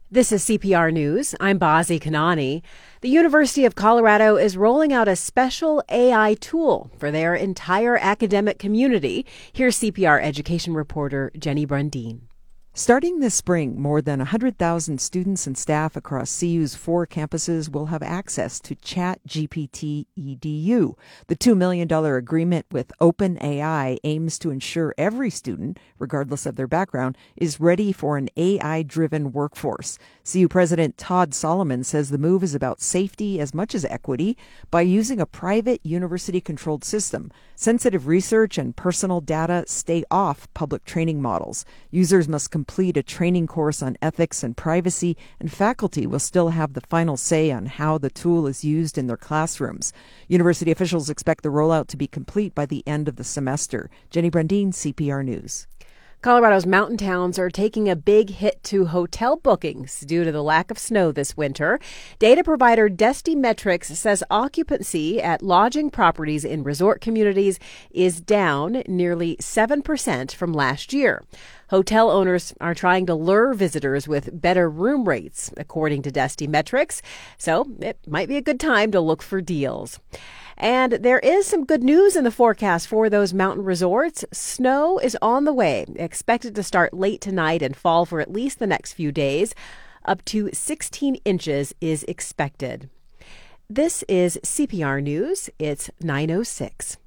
This is CPR News. I'm Bazi Kanani. The University of Colorado is rolling out a special AI tool for their entire academic community. Here's CPR education reporter Jenny Brundin. Starting this spring, more than 100,000 students and staff across CU's 4 campuses will have access to ChatGPT EDU. The $2 million agreement with OpenAI aims to ensure every student, regardless of their background, is ready for an AI-driven workforce. CU President Todd Solomon says the move is about safety as much as equity by using a private university-controlled system. Sensitive research and personal data stay off public training models. Users must complete a training course on ethics and privacy, and faculty will still have the final say on how the tool is used in their classrooms. University officials expect the rollout to be complete by the end of the semester. Jenny Brundin, CPR News. Colorado's mountain towns are taking a big hit to hotel bookings due to the lack of snow this winter. Data provider Destimetrics says occupancy at lodging properties in resort communities is down nearly 7% from last year. Hotel owners are trying to lure visitors with better room rates, according to Destimetrics, so it might be a good time to look for deals. And there is some good news in the forecast for those mountain resorts. Snow is on the way, expected to start late tonight and fall for at least the next few days. Up to 16 inches is expected. This is CPR News. It's 9:06.